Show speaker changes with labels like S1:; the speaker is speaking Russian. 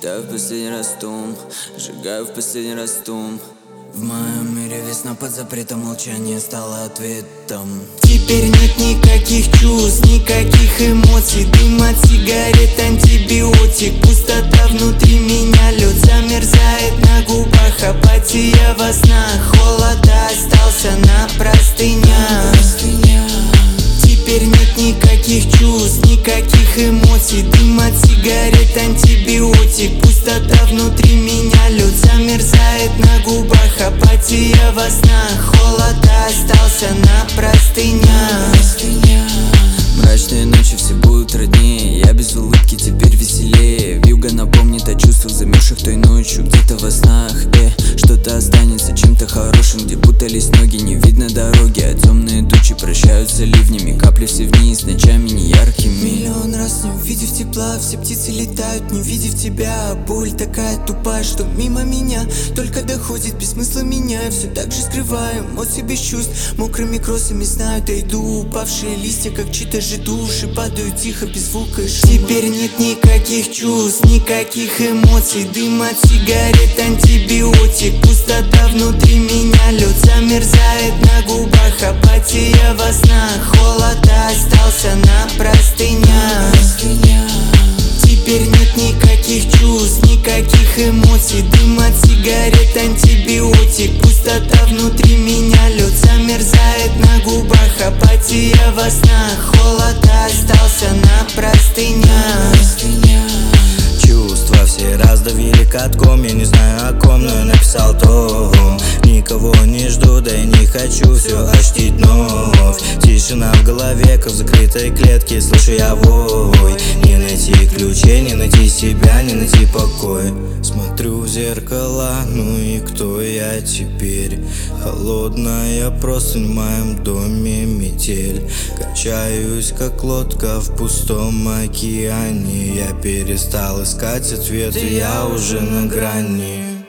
S1: Летаю в последний раз том, сжигаю в последний раз том. В моем мире весна под запретом, молчание стало ответом.
S2: Теперь нет никаких чувств, никаких эмоций. Дым от сигарет, антибиотик. Пустота внутри меня, лед замерзает на губах. Апатия во снах, холода остался на простынях. Теперь нет никаких чувств, никаких эмоций. Дым от сигарет, антибиотик. Пустота внутри меня, лед замерзает на губах. Апатия во снах, холода остался на простынях.
S1: Мрачные ночи все будут роднее, я без улыбки теперь веселее. Вьюга напомнит о чувствах, замерзших той ночью где-то во снах. Что-то останется чем-то хорошим, где путались ноги, не видно дороги. А темные тучи прощаются ливнями, капли все вниз, ночами неяркими.
S2: Миллион раз не увидев тепла, все птицы летают, не увидев тебя. Боль такая тупая, что мимо меня только доходит без смысла меня. Я все так же скрываю эмоции без чувств, мокрыми кроссами знаю, дойду. Упавшие листья, как чьи-то же души, падают тихо, без звука и шума. Теперь нет никаких чувств, никаких эмоций. Дым от сигарет, антибиотик. Пустота внутри меня, лед замерзает на губах. Апатия во снах, холода остался на простынях. Теперь нет никаких чувств, никаких эмоций. Дым от сигарет, антибиотик. Пустота внутри меня, лед замерзает на губах. Апатия во снах, холода остался на простынях.
S3: Чувства все раздавили катком, я не знаю о ком, но я написал том. Никого не жду, да и не хочу все ощутить вновь. Тишина в голове, как в закрытой клетке, слышу я вой. Не найти ключей, не найти себя, не найти покой. Смотрю в зеркало, ну и кто я теперь? Холодная простынь в моем доме, метель. Качаюсь, как лодка в пустом океане. Я перестал искать ответы, я уже на грани.